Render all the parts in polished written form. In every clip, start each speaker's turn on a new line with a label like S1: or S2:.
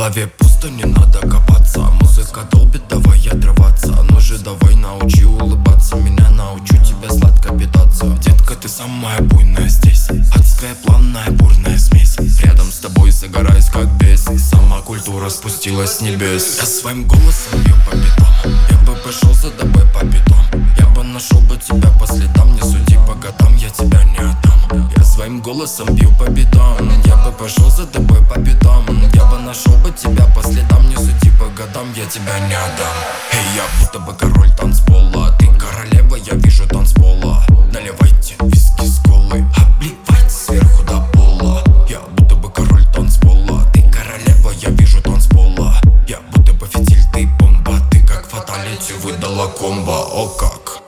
S1: голове пусто, не надо копаться. Музыка долбит, давай отрываться. Ну же давай научи улыбаться. Меня научу тебя сладко питаться. Детка, ты самая буйная здесь. Адская, плавная, бурная смесь. Рядом с тобой загораюсь как бес. Сама культура спустилась с небес. Я своим голосом бью по битам. Я бы пошел за тобой по битам. Я бы нашел бы тебя по следам. Не суди по годам, я тебя не отдам. Я своим голосом бью по битам. Я бы пошел за тобой по битам. Я бы нашел бы тебя по следам. Не суди по годам, я тебя не отдам. Эй, я будто бы король танцпола. Ты королева, я вижу танцпола. Наливайте виски с колой, обливайте сверху до пола. Я будто бы король танцпола. Ты королева, я вижу танцпола. Я будто бы фитиль, ты бомба. Ты как фаталити выдала комбо. О как!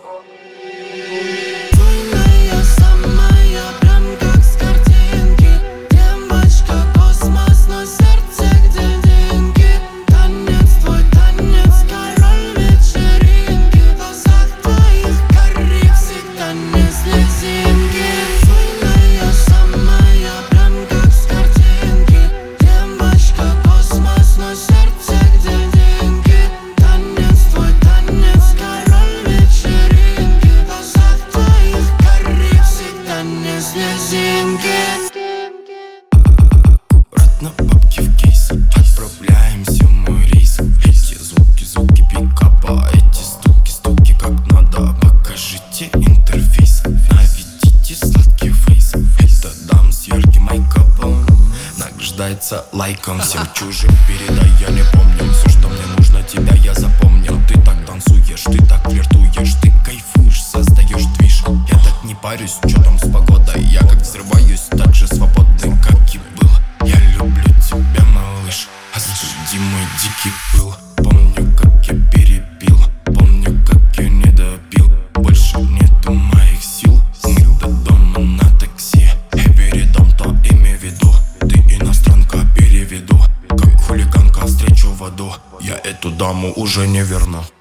S1: Аккуратно, бабки в кейс. Отправляемся в мой рейс. Эти звуки пикапа. Эти стуки как надо. Покажите интерфейс. Наведите сладкий фейс. Это дам с ярким майкапом. Награждается лайком. Всем чужим передай, я не помню. Все, что мне нужно, тебя я запомнил. Ты так танцуешь, ты так флиртуешь. Ты кайфуешь, создаешь движ. Я так не парюсь, что там с погодой. Я как взрываюсь, так же свободный, как и был. Я люблю тебя, малыш. Остуди мой дикий пыл. Помню, как я перепил. Помню, как я не допил. Больше нету моих сил. Мы до дома на такси. Я передам, то имей в виду. Ты иностранка, переведу. Как хулиганка встречу в аду. Я эту даму уже не верну.